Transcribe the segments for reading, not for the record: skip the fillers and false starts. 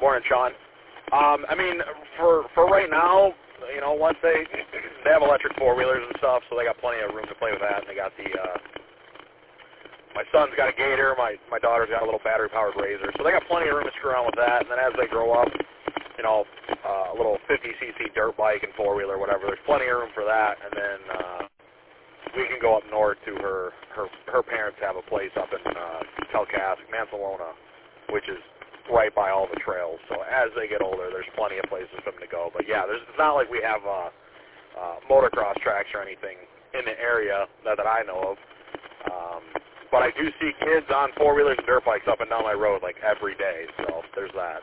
Morning, Sean. I mean, for right now, you know, once they have electric four-wheelers and stuff, so they got plenty of room to play with that, and they got the, my son's got a Gator, my daughter's got a little battery-powered Razor, so they got plenty of room to screw around with that, and then as they grow up, you know, a little 50cc dirt bike and four-wheeler, whatever, there's plenty of room for that, and then we can go up north to her parents have a place up in Telcask, Mansalona, which is right by all the trails. So as they get older, there's plenty of places for them to go. But yeah, it's not like we have motocross tracks or anything in the area that I know of. But I do see kids on four-wheelers and dirt bikes up and down my road like every day. So there's that.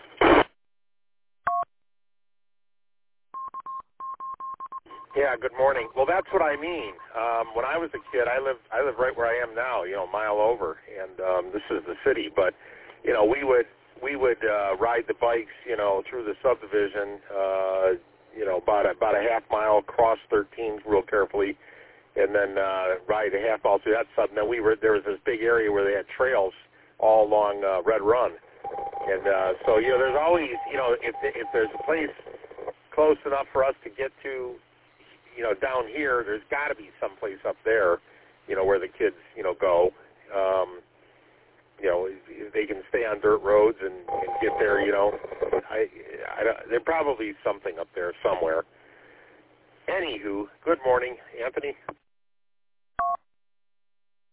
Yeah, good morning. Well, that's what I mean. When I was a kid, I live right where I am now, you know, a mile over, and this is the city. But, you know, we would ride the bikes, you know, through the subdivision, you know, about a half mile, cross 13 real carefully, and then ride a half mile through that sub. And then there was this big area where they had trails all along Red Run, and so you know, there's always, you know, if there's a place close enough for us to get to, you know, down here, there's got to be some place up there, you know, where the kids, you know, go. You know, they can stay on dirt roads and get there, you know. There's probably something up there somewhere. Anywho, good morning, Anthony.